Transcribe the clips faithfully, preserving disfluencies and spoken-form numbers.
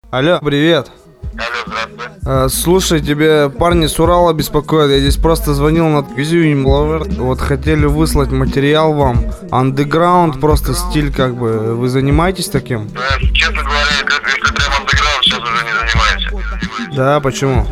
Алло, привет. Алло, здравствуй. А, слушай, тебе парни с Урала беспокоят. Я здесь просто звонил на Кизюнь Лавер. Вот хотели выслать материал вам. Андеграунд, просто стиль как бы. Вы занимаетесь таким? Да, честно говоря, как- если прям андеграунд, сейчас уже не занимаемся. Да, почему?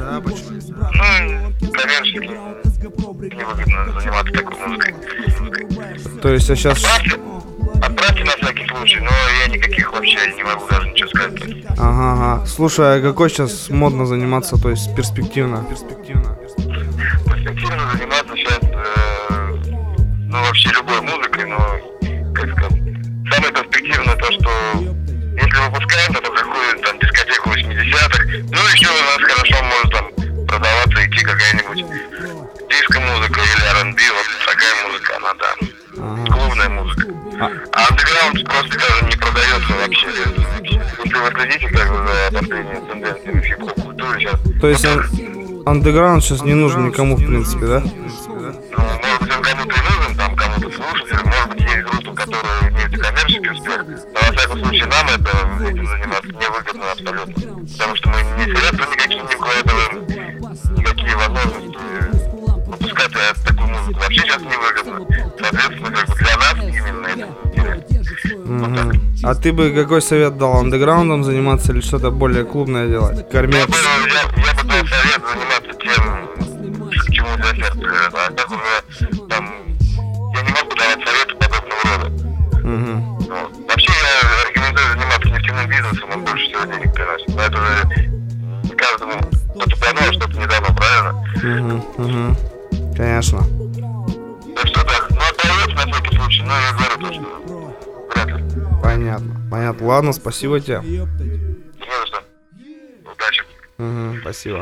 Ну, коммерчески невыгодно заниматься такой музыкой. То есть, а сейчас... Отправьте, отправьте на всякий случай, но я никаких вообще не могу даже ничего сказать. Ага, ага. Слушай, а какой сейчас модно заниматься, то есть перспективно? Перспективно. Перспективно заниматься сейчас, э, ну, вообще любой музыкой, но, как сказать, самое перспективное то, что если выпускаем, то заходит там дискотеку восьмидесятых, ну, еще у нас хорошо может там продаваться, идти какая-нибудь диско-музыка или ар энд би, вот такая музыка, она, да, Ага. клубная музыка. А, А андеграунд просто даже не продается вообще. Если вы следите как бы за последними тенденциями в хип-хоп культуре сейчас, то есть ан- андеграунд сейчас не нужен никому, в принципе, да? ну, может быть, он кому-то и нужен, там, кому-то слушателям, может быть, есть группы, которые имеют и коммерческий успех, но, во всяком случае, нам это, этим заниматься невыгодно абсолютно, потому что мы не средства никакие не вкладываем, никакие возможности выпускать такую музыку вообще сейчас невыгодно, соответственно, как бы для нас именно это интересно. Мгм. А ты бы какой совет дал? Андеграундом заниматься или что-то более клубное делать? Я бы, Коммерческое? я, я бы дал совет заниматься тем, к чему для сердца лежит. А так уже там я не могу давать советы подобного рода. Мгм. Вот. Вообще я рекомендую заниматься нефтяным бизнесом, он больше всего денег приносит. Но это уже не каждому что-то дано, что-то не дано, правильно? Мгм. Мгм. Конечно. Так что так, ну отдается на всякий случай, но я говорю то, что вряд ли. Понятно. Понятно. Ладно, спасибо тебе. Не за что. Удачи. Мгм. Спасибо.